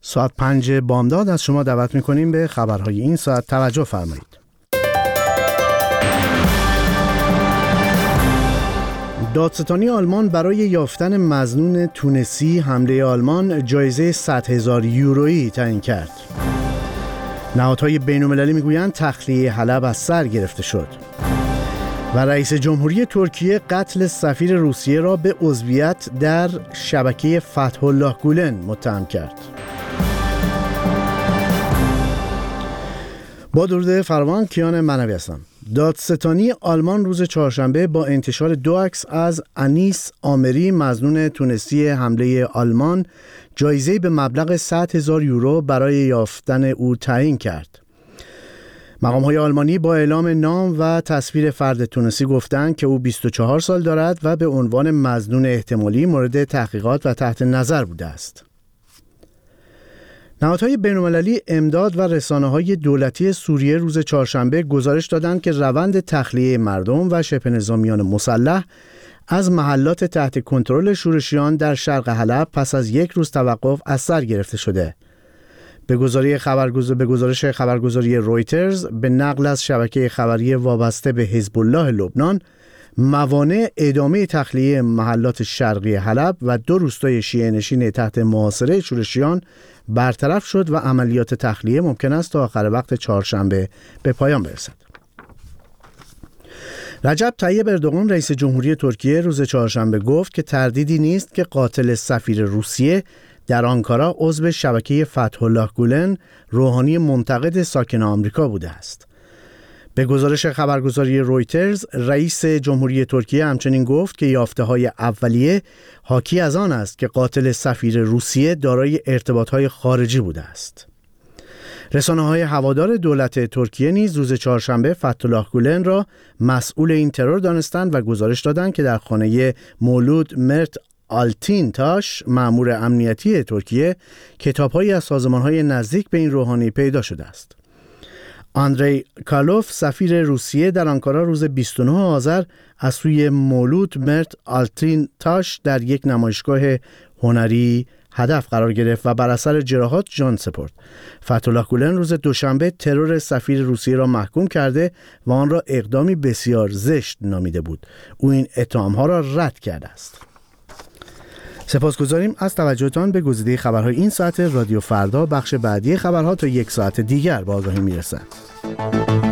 ساعت 5 بامداد از شما دعوت می‌کنیم به خبرهای این ساعت توجه فرمایید. دادستانی آلمان برای یافتن مظنون تونسی حمله آلمان جایزه 100,000 یورویی تعیین کرد. نهادهای بین‌المللی میگویند تخلیه حلب از سر گرفته شد. و رئیس جمهوری ترکیه قتل سفیر روسیه را به عضویت در شبکه فتح الله گولن متهم کرد. با درود فراوان، کیان منوی هستم. دادستانی آلمان روز چهارشنبه با انتشار 2 عکس از انیس آمری مظنون تونسی حمله آلمان جایزه به مبلغ 100,000 یورو برای یافتن او تعیین کرد. مقام‌های آلمانی با اعلام نام و تصویر فرد تونسی گفتند که او 24 سال دارد و به عنوان مظنون احتمالی مورد تحقیقات و تحت نظر بوده است. نهادهای بین‌المللی امداد و رسانه‌های دولتی سوریه روز چهارشنبه گزارش دادند که روند تخلیه مردم و شبه نظامیان مسلح از محلات تحت کنترل شورشیان در شرق حلب پس از یک روز توقف از سر گرفته شده. به گزارش خبرگزاری رویترز به نقل از شبکه خبری وابسته به حزب الله لبنان، موانع ادامه تخلیه محلات شرقی حلب و 2 روستای شیعه نشین تحت محاصره شورشیان برطرف شد و عملیات تخلیه ممکن است تا آخر وقت چهارشنبه به پایان برسد. رجب طیب اردوغان رئیس جمهوری ترکیه روز چهارشنبه گفت که تردیدی نیست که قاتل سفیر روسیه در آنکارا عضو شبکه فتح الله گولن روحانی منتقد ساکن آمریکا بوده است. به گزارش خبرگزاری رویترز، رئیس جمهوری ترکیه همچنین گفت که یافته‌های اولیه حاکی از آن است که قاتل سفیر روسیه دارای ارتباطات خارجی بوده است. رسانه‌های هوادار دولت ترکیه نیز روز چهارشنبه فتح الله گولن را مسئول این ترور دانستند و گزارش دادند که در خانه مولود مرت آلتین تاش، مأمور امنیتی ترکیه، کتاب‌هایی از سازمان‌های نزدیک به این روحانی پیدا شده است. آندری کالوف سفیر روسیه در آنکارا روز 29 آذر از سوی مولود مرت آلتین تاش در یک نمایشگاه هنری هدف قرار گرفت و بر اثر جراحات جان سپرد. فتح الله گولن روز دوشنبه ترور سفیر روسیه را محکوم کرده و آن را اقدامی بسیار زشت نامیده بود. او این اتهام‌ها را رد کرده است. سپاسگزاریم از توجهتان به گزیده خبرهای این ساعت رادیو فردا. بخش بعدی خبرها تا 1 ساعت دیگر با آگاهی میرسد.